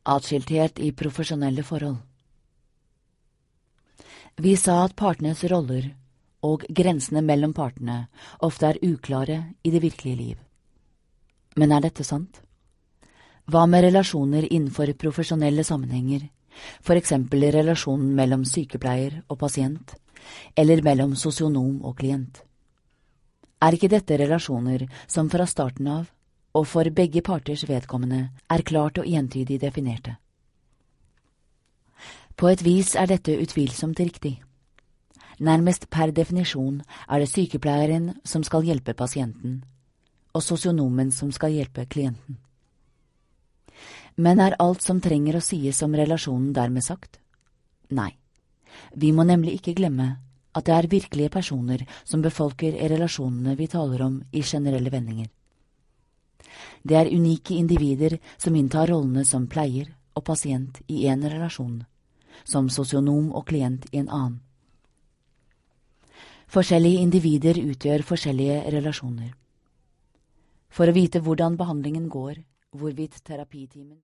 Atskilthet i profesjonelle forhold. Vi sa at partenes roller og grensene mellom partene ofte er uklare i det virkelige liv. Men er dette sant? Hva med relasjoner innenfor profesjonelle sammenhenger, for eksempel relasjonen mellom sykepleier og pasient, eller mellom sosionom og klient? Er ikke dette relasjoner som fra starten av, og for begge parters vedkommende, er klart og entydig definerte? På et vis er dette utvilsomt riktig. Nærmest per definisjon er det sykepleieren som skal hjelpe pasienten, og sosionomen som skal hjelpe klienten. Men er alt som trenger å sies om relasjonen dermed sagt? Nei. Vi må nemlig ikke glemme at det er virkelige personer som befolker relasjonene vi taler om i generelle vendinger. Det er unike individer som inntar rollene som pleier og pasient i en relasjon, som sosionom og klient i en annen. Forskjellige individer utgjør forskjellige relasjoner. For å vite hvordan behandlingen går, hvorvidt terapitimen